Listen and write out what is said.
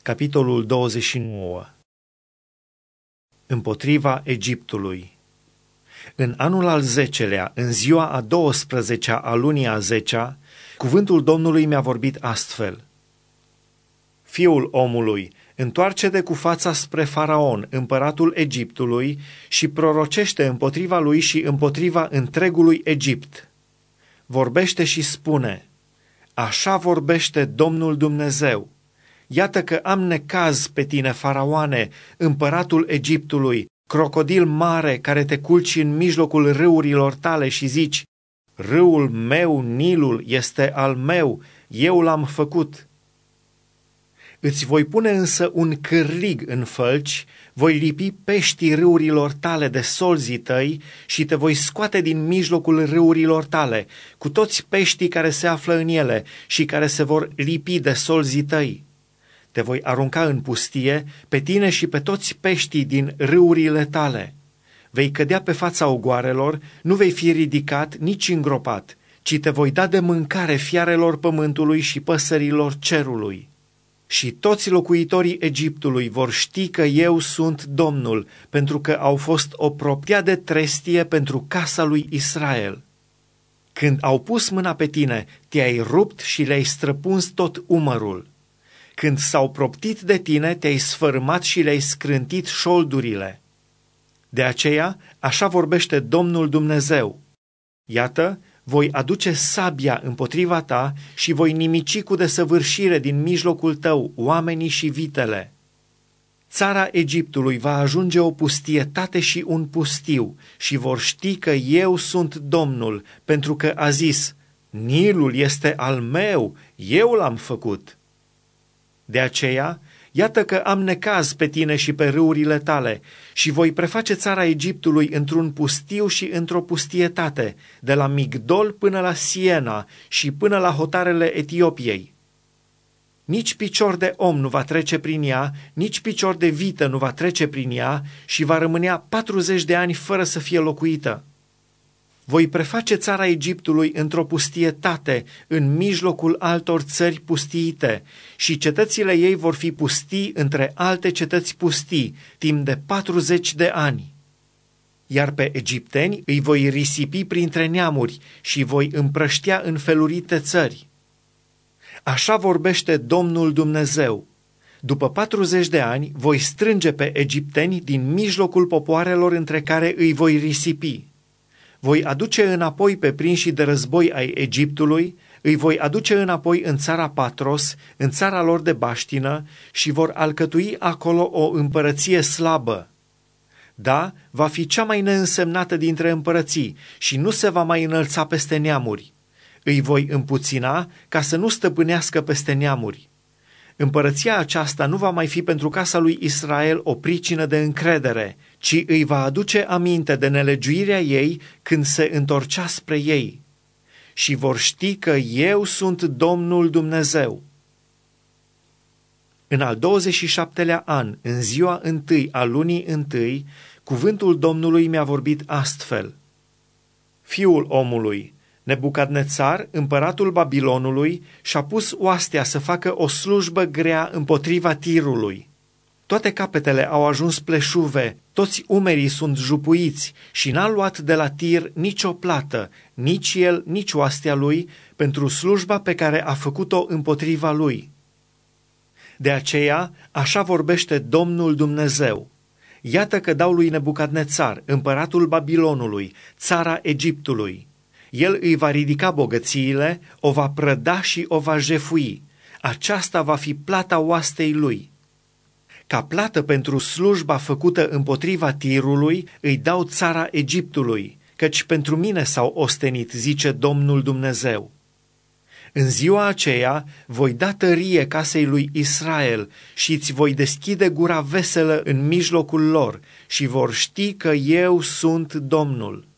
Capitolul 29. Împotriva Egiptului. În anul al 10-lea, în ziua a 12-a a lunii a 10-a, cuvântul Domnului mi-a vorbit astfel: Fiul omului, întoarce-te cu fața spre Faraon, împăratul Egiptului, și prorocește împotriva lui și împotriva întregului Egipt. Vorbește și spune: Așa vorbește Domnul Dumnezeu. Iată că am necaz pe tine, Faraoane, împăratul Egiptului, crocodil mare care te culci în mijlocul râurilor tale și zici: Râul meu, Nilul, este al meu, eu l-am făcut. Îți voi pune însă un cârlig în fălci, voi lipi peștii râurilor tale de solzii tăi și te voi scoate din mijlocul râurilor tale, cu toți peștii care se află în ele și care se vor lipi de solzii tăi. Te voi arunca în pustie, pe tine și pe toți peștii din râurile tale. Vei cădea pe fața ogoarelor, nu vei fi ridicat, nici îngropat, ci te voi da de mâncare fiarelor pământului și păsărilor cerului. Și toți locuitorii Egiptului vor ști că eu sunt Domnul, pentru că au fost o proptia de trestie pentru casa lui Israel. Când au pus mâna pe tine, te-ai rupt și le-ai străpuns tot umărul. Când s-au proptit de tine, te-ai sfărâmat și le-ai scrântit șoldurile. De aceea, așa vorbește Domnul Dumnezeu: Iată, voi aduce sabia împotriva ta și voi nimici cu desăvârșire din mijlocul tău oamenii și vitele. Țara Egiptului va ajunge o pustietate și un pustiu și vor ști că eu sunt Domnul, pentru că a zis: Nilul este al meu, eu l-am făcut. De aceea, iată că am necaz pe tine și pe râurile tale și voi preface țara Egiptului într-un pustiu și într-o pustietate, de la Migdol până la Siena și până la hotarele Etiopiei. Nici picior de om nu va trece prin ea, nici picior de vită nu va trece prin ea și va rămânea 40 de ani fără să fie locuită. Voi preface țara Egiptului într-o pustietate în mijlocul altor țări pustiite și cetățile ei vor fi pustii între alte cetăți pustii timp de 40 de ani. Iar pe egipteni îi voi risipi printre neamuri și voi împrăștia în felurite țări. Așa vorbește Domnul Dumnezeu: După 40 de ani voi strânge pe egipteni din mijlocul popoarelor între care îi voi risipi. Voi aduce înapoi pe prinșii de război ai Egiptului, îi voi aduce înapoi în țara Patros, în țara lor de baștină, și vor alcătui acolo o împărăție slabă. Da, va fi cea mai neînsemnată dintre împărății și nu se va mai înălța peste neamuri. Îi voi împuțina ca să nu stăpânească peste neamuri. Împărăția aceasta nu va mai fi pentru casa lui Israel o pricină de încredere, ci îi va aduce aminte de nelegiuirea ei când se întorcea spre ei. Și vor ști că eu sunt Domnul Dumnezeu. În al 27-lea an, în ziua 1 a lunii 1, cuvântul Domnului mi-a vorbit astfel: Fiul omului, Nebucadnețar, împăratul Babilonului, și-a pus oastea să facă o slujbă grea împotriva Tirului. Toate capetele au ajuns pleșuve, toți umerii sunt jupuiți și n-a luat de la Tir nicio plată, nici el, nici oastea lui, pentru slujba pe care a făcut-o împotriva lui. De aceea, așa vorbește Domnul Dumnezeu: Iată că dau lui Nebucadnețar, împăratul Babilonului, țara Egiptului. El îi va ridica bogățiile, o va prăda și o va jefui. Aceasta va fi plata oastei lui. Ca plată pentru slujba făcută împotriva Tirului, îi dau țara Egiptului, căci pentru mine s-au ostenit, zice Domnul Dumnezeu. În ziua aceea voi da tărie casei lui Israel și îți voi deschide gura veselă în mijlocul lor și vor ști că eu sunt Domnul.